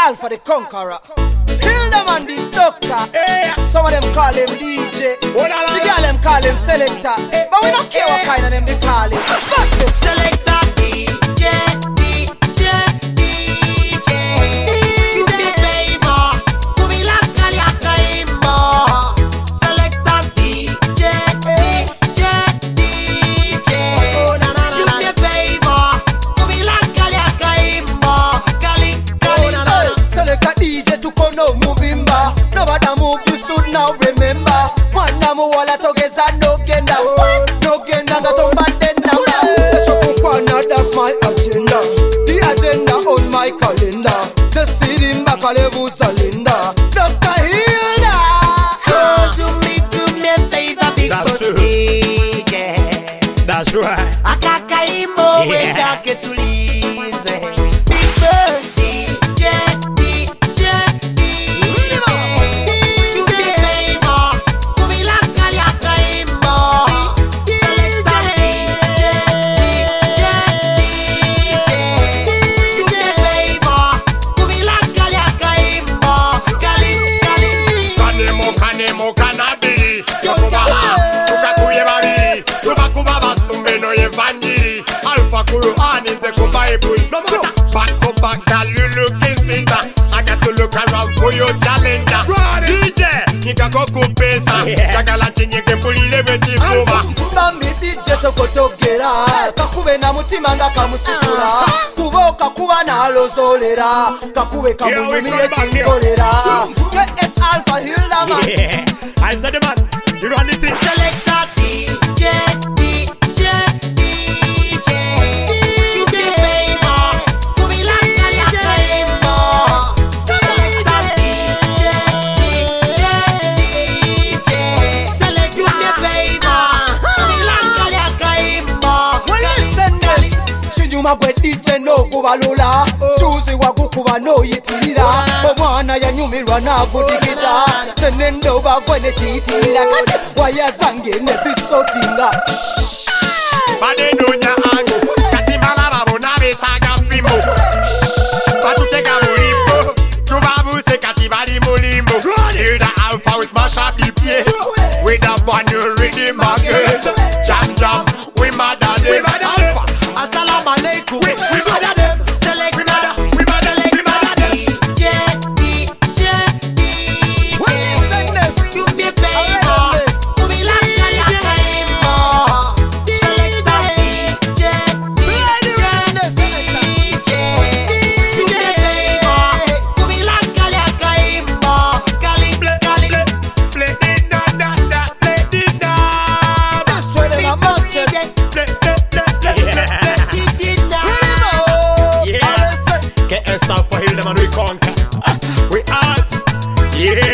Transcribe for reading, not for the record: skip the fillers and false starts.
Alpha the Conqueror. Kill them and the doctor. Some of them call him DJ. The girl them call him selector. But we don't care what kind of them they call him. Bust it. Selector DJ, DJ, DJ. You be favor. Kumila kalia kaimbo. Selector DJ, DJ, DJ. You be favor. Kumila kalia kaimbo. Kali, kali. Selector DJ to come no moving bar. No matter move you should now remember. One na mu wala togeza no genda. No genda got on bad then now. That's my agenda. The agenda on my calendar. The city in Bakalebu Salinda. Dr. Hilda. Do me a favor, big bossy. That's right. Akakaimo wenda ketulize. Big bossy. Do me a favor. Kumila kalia kaimbo. Selector DJ. Do me a favor. Kumila kalia kaimbo. Kali, kali. Kanemo kanabiri yokubaha tukakuye babiri tubakuba basumeno evangeli Alpha Quran is a Bible no matter back to back that you looking sister I got to look around for your challenger DJ nikakoko pesa kakala chinyeke mpulile vechifuma Bambi DJ tokotogera kakube na mutima nga kamusukula kuboka kuba na alozolera kakube kamunyumire chingolera KS Alpha Hilda man. Yeah, I said the man, you run the thing. Selector DJ, DJ, DJ. You be favor. Kumila kalia kaimbo. Selector DJ, DJ, DJ. Select you be favor. Kumila kalia kaimbo. Well listen this Chinyuma gwe DJ no kubalula Chuzi wakukuba no yitirira Omwana yanyumirwa na budigida Senendo bagwene chiitirira Kati waya zange nezisotinga Bade donya ango Kati malaba bona betaga fimo Batutega mulimbo Tubabu se kati badi mulimbo Hilda Alpha we smash up the place With that one you ready my girls Jam jam we mad at them Alpha Assalamu alaikum. We mad at them Selector. We mad at them DJ, DJ, Well listen this do me a favor. Kumila kalia kaimbo. Selector DJ, DJ, do me a favor. Kumila kalia kaimbo. Kali, kali. Play the da da da play the da That's where them a must say Play Remember KS Alpha Hilda man we conquer we art yeah